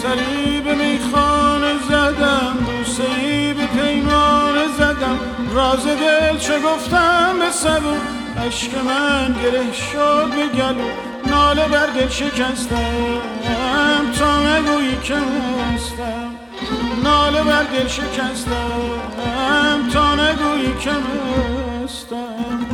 سری به میخانه زدم، بوسه‌ای به پیمانه زدم، راز دل چه گفتم به سبو، عشق من گره شد به گلو، ناله بر دل شکستم تا نگویی که مستم، ناله بر دل شکستم تا نگویی که مستم.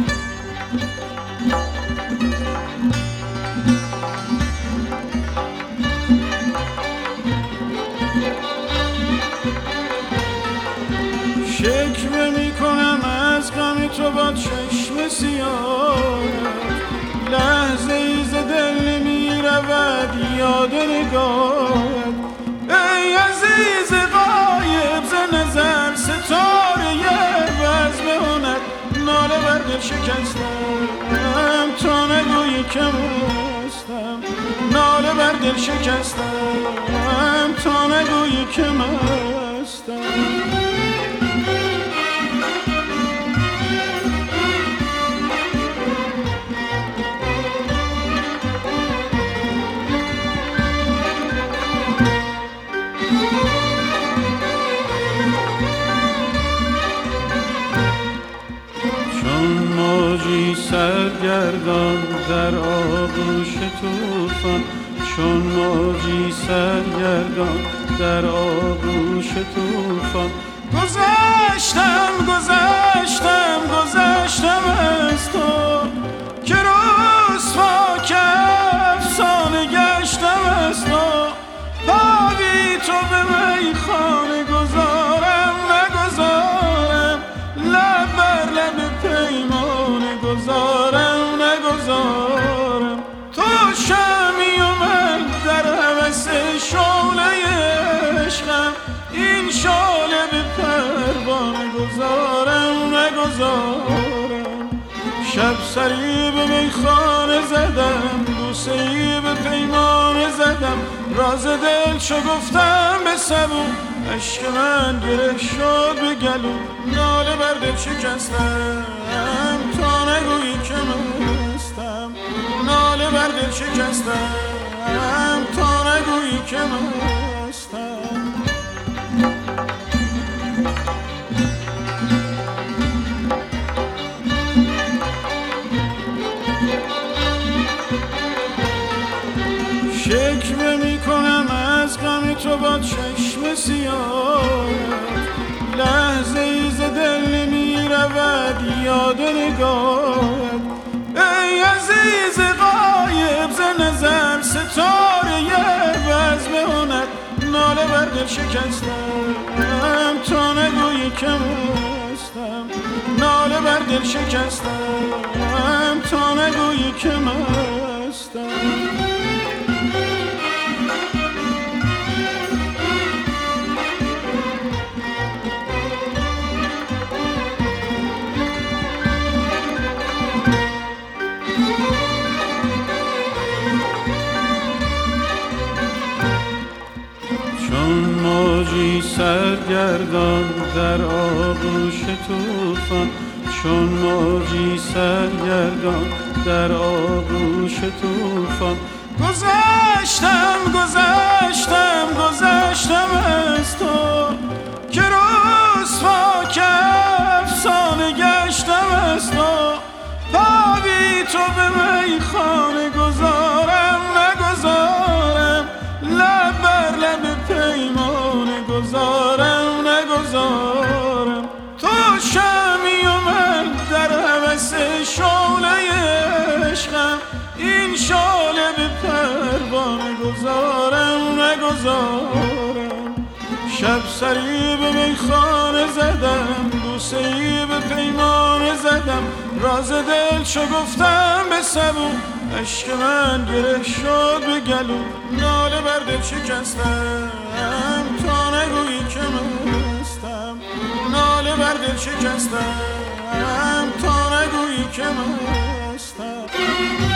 شکوه میکنم از غم تو با چشم سیاهت، لحظه ای ز دل نمی رود یاد نگاهت، ای عزیز غایب ز نظر ستاره بزم هنر، ناله بر دل شکستم تا نگویی که مستم، ناله بر دل شکستم تا نگویی که مستم. سرگردان در آغوش طوفان، چون موجی سرگردان در آغوش طوفان، گذشتم از تو که رسوا که افسانه گشتم از تو، بابی تو به میخانه گذارم نگذارم، لب بر لب پیمانه گذارم نگذارم، تو شمی و من در هوس شعله عشقم، این شعله به پروانه گذارم نگذارم. شب سری به میخانه زدم، بوسه‌ای به پیمانه زدم، راز دل چو گفتم به سبو، عشق من گره شد به گلو، ناله بر دل شکستم تا نگویی که مستم، ناله بر دل شکستم تا نگویی که مستم. شکوه میکنم از غم تو با چشم سیاهت، لحظه ای ز دل نمی رود یاد نگاهت، ای عزیز غایب ز نظر ستاره بزم هنر، ناله بر دل شکستم تا نگویی که مستم، ناله بر دل شکستم تا نگویی که مستم. موجی سرگردان در آغوش طوفان، چون موجی سرگردان در آغوش طوفان، گذشتم از تو که رسوا که افسانه گشتم از تو، بابی تو به میخانه گذارم نگذارم، لب بر لب پیمانه گذارم نگذارم، تو شمی و من در هوس شعله عشقم، این شعله به پروانه گذارم نگذارم. شب سری به میخانه زدم، بوسه‌ای به پیمانه زدم، راز دل چو گفتم به سبو، عشق من گره شد به گلو، ناله بر دل شکستم تا نگویی که مستم، ناله بر دل شکستم تا نگویی که مستم.